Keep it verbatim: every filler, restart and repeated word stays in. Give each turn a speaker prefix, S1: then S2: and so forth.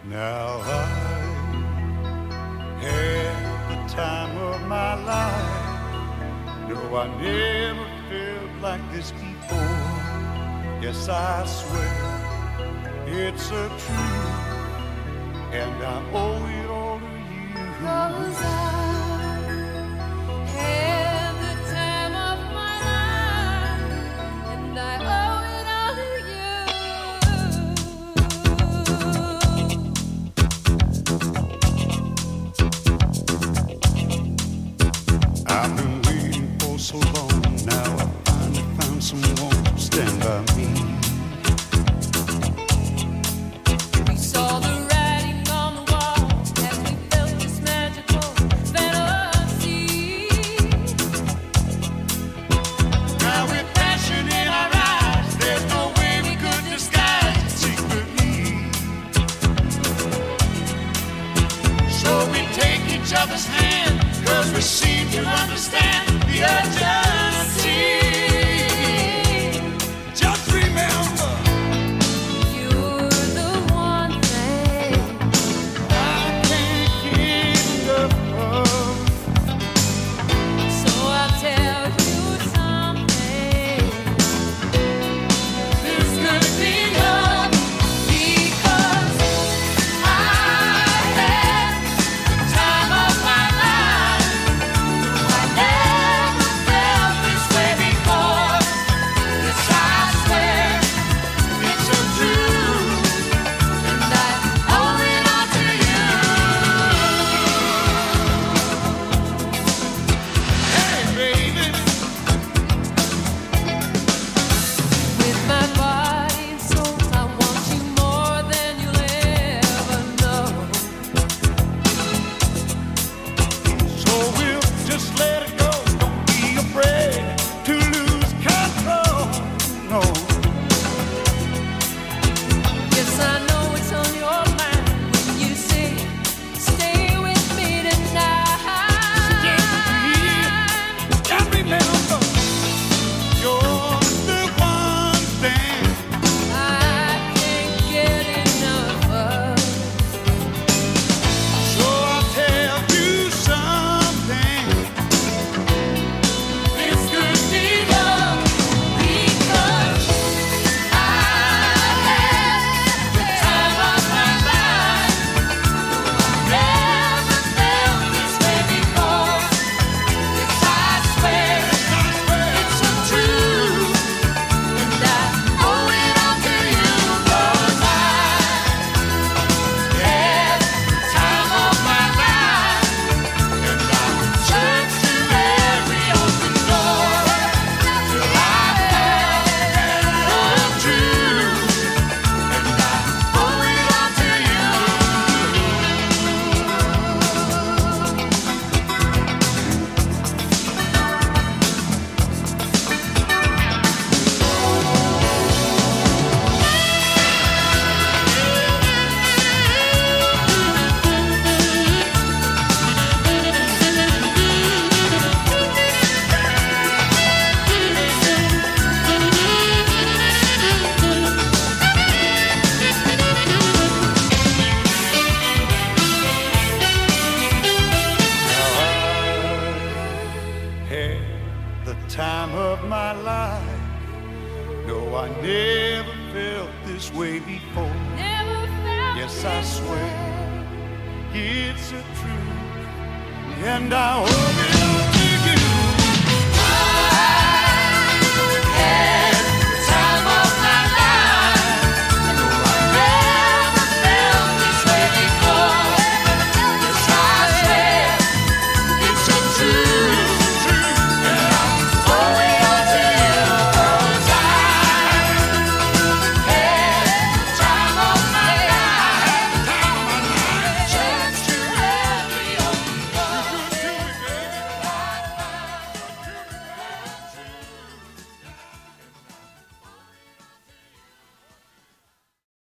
S1: Now I had the time of my life. No, I never felt like this before. Yes, I swear it's a truth, and I owe it all to you.
S2: 'Cause I had the time of my life, and I owe it all to you.
S1: I've been waiting for so long. Now I finally found someone to stand by me.
S2: We saw the writing on the wall as we felt this magical fantasy.
S1: Now with passion in our eyes, there's no way we could disguise it secretly. So we take each other's hand, 'cause we seem to understand the urgency. Just remember,
S2: You're the one thing
S1: I can't get enough of.
S2: So I'll tell you something.
S1: This could be love,
S2: Because I had the time of my life. I never felt this way before. Yes, I swear
S1: it's so true.
S2: and I owe it all to you.
S1: Hey, baby.
S2: With my body and soul, I want you more than you'll ever know.
S1: So we'll just let it go. Don't be afraid to lose control. No,
S2: Yes, I know it's on your mind when you say, stay with me tonight.
S1: just remember, you're the one thing
S2: I can't get enough of.
S1: So I'll tell you something.
S2: This could be love because I had the time of my life. Never felt this way before. Yes, I swear it's so true, and I owe it all to you. 'Cause I had the time of my life, and I searched through every open door till I found the truth, and I owe it all to you.
S1: Had the time of my life. No, I never felt this way before.
S2: Never felt
S1: Yes, I
S2: this
S1: swear
S2: way.
S1: it's a truth, and I hope it